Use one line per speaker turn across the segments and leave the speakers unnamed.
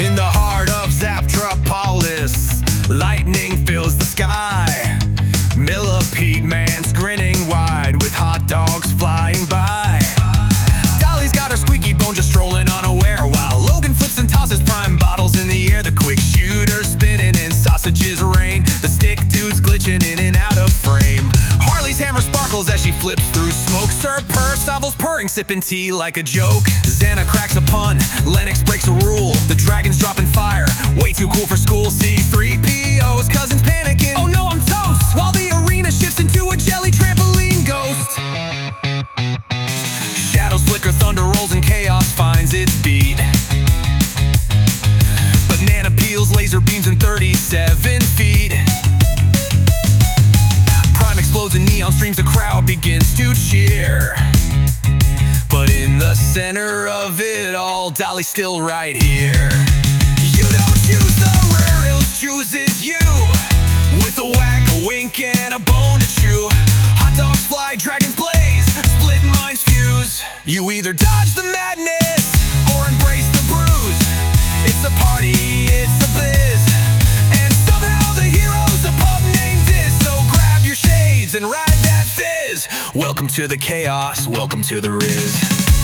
In the heart of Zaptropolis, lightning fills the sky. Millipede Man's grinning wide with hot dogs flying by. Dolly's got her squeaky bone just strolling unaware, while Logan flips and tosses prime bottles in the air. The quick shooter spinning and sausages rain. The stick dude's glitching in and out of frame. Harley's hammer sparkles as she flips through smoke. Sir Purse Savo's purring, sipping tea like a joke. Xana cracks a pun, Lennox breaks a rule. The dragon's dropping fire, way too cool for school. C-3PO's cousin's panicking, oh no, I'm toast, while the arena shifts into a jelly trampoline ghost. Shadows flicker, thunder rolls, and chaos finds its beat. Banana peels, laser beams, and 37 feet. Prime explodes and neon streams, the crowd begins to cheer. But in the center of it all, Dolly's still right here. You don't choose the rare, it chooses you. With a whack, a wink, and a bone to chew. Hot dogs fly, dragons blaze, split minds fuse. You either dodge the madness or embrace the bruise. It's a party, it's a biz, and somehow the hero's a pub named this. So grab your shades and ride that fizz. Welcome to the chaos, welcome to the Riz.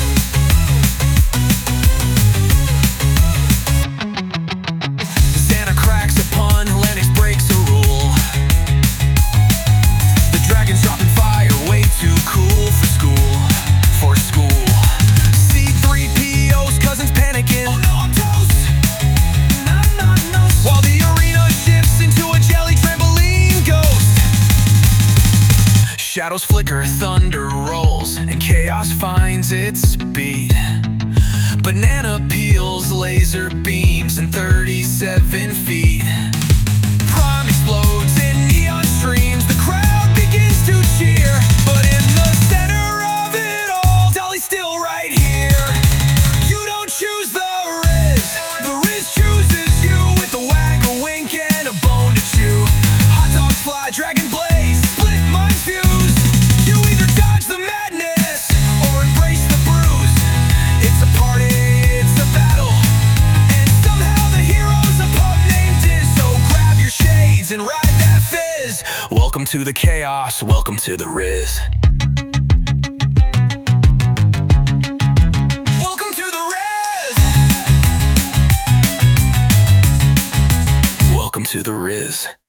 Xana cracks a pun, Lennox breaks a rule. The dragon's dropping fire, way too cool for school. For school. C-3PO's cousin's panicking, oh no, I'm toast. No. While the arena shifts into a jelly trampoline ghost. Shadows flicker, thunder rolls, and chaos finds its beat. Banana peels, laser beams, and 37 feet. Prime explodes in neon streams, the crowd begins to cheer. But in the center of it all, Dolly's still right here. You don't choose the Riz chooses you. With a whack, a wink, and a bone to chew. Hot dogs fly, dragon blaze, split minds fuse. You either dodge the madness or embrace the bruise. It's a party, it's a battle, and somehow the hero's a pub named Diz. So grab your shades and ride that fizz. Welcome to the chaos, welcome to the Riz. Welcome to the Riz. Welcome to the Riz.